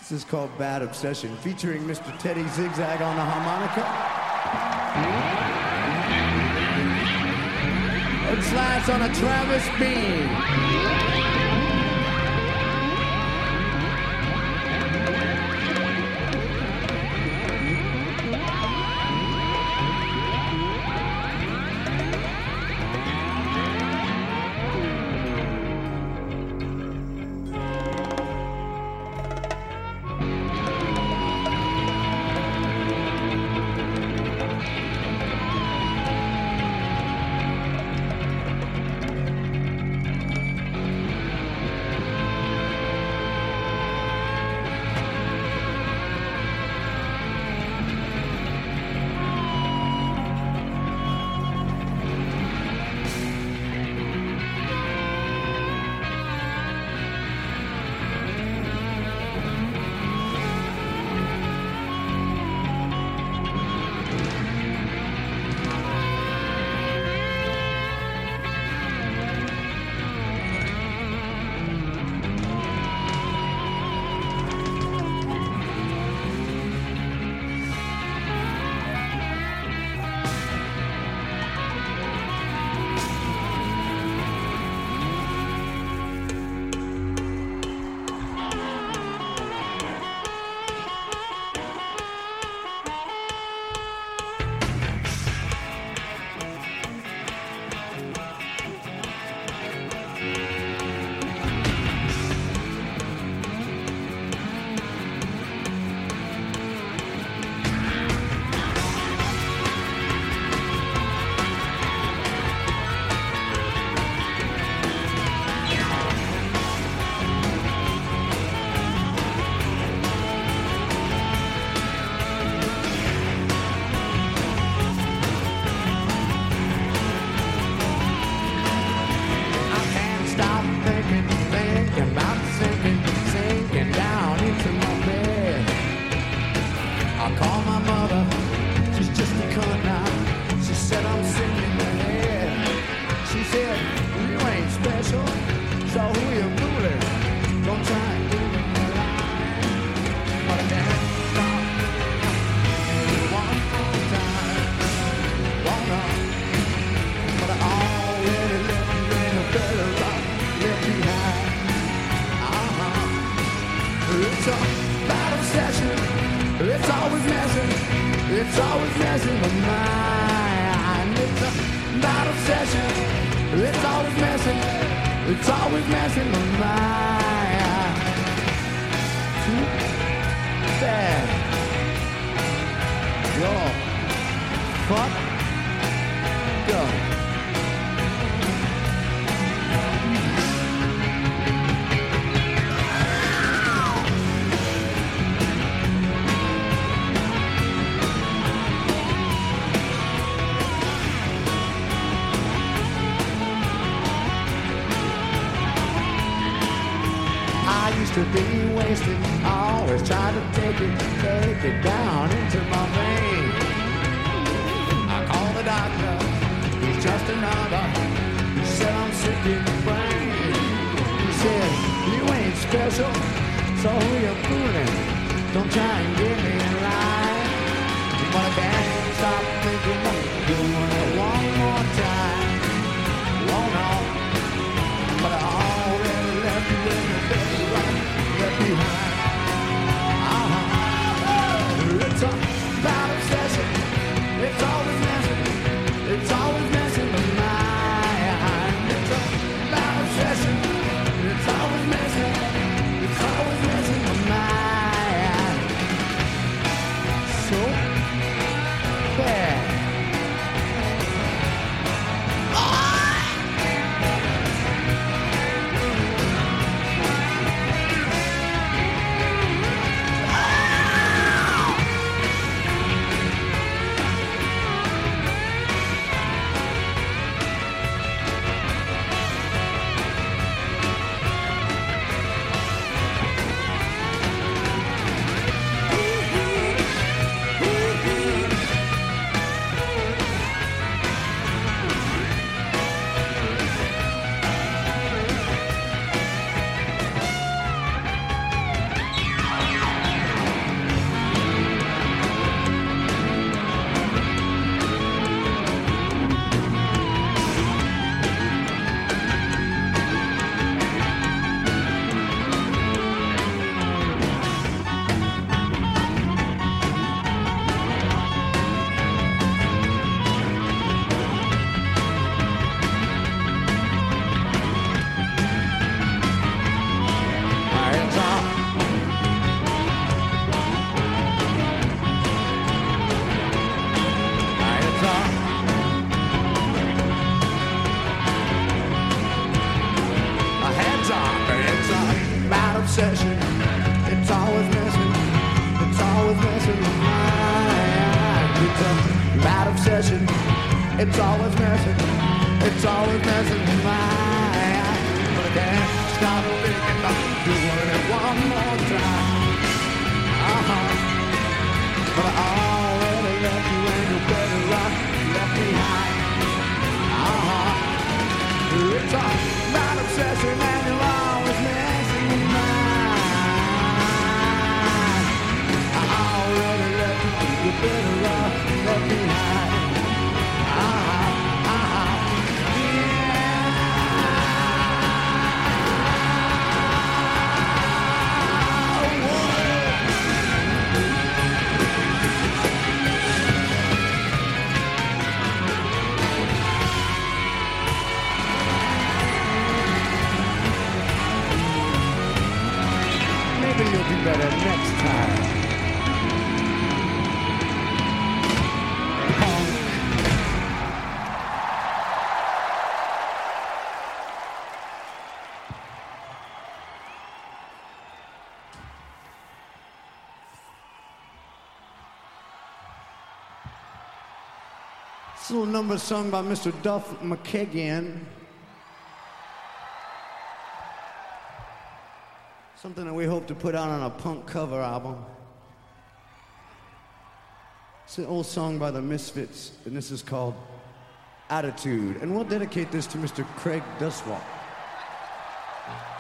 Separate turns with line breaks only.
This is called Bad Obsession, featuring Mr. Teddy Zigzag on the harmonica. It slides on a Travis Bean. To be wasted, always try to take it down into my vein. I call the doctor, he's just another. He said I'm sick in the brain. He said, you ain't special, so who you fooling? Don't try and get me in line. But I can't stop thinking of doing it one more time. Won't know, but I already left you in the bed. Behind. It's a bad obsession. It's always messing. It's always messing with my mind. It's a bad obsession. It's always messing. It's always messing with my mind. So bad. session. It's always messing with my mind. It's a bad obsession. It's always messing with my mind. But I can't stop thinking about doing it one more time. But I already left you and you're better off left behind. It's a bad obsession and you're always messing with mine. I already left you, you're better off left behind. Maybe you'll be better next time. This little number sung by Mr. Duff McKagan. Something that we hope to put out on a punk cover album. It's an old song by the Misfits, and this is called Attitude. And we'll dedicate this to Mr. Craig Duswalt.